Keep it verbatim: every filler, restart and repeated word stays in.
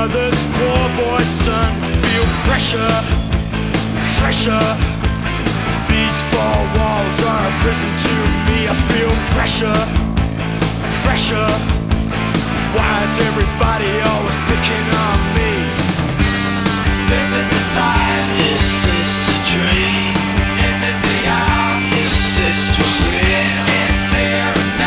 mother's poor boy's son. Feel pressure, pressure. These four walls are a prison to me. I feel pressure,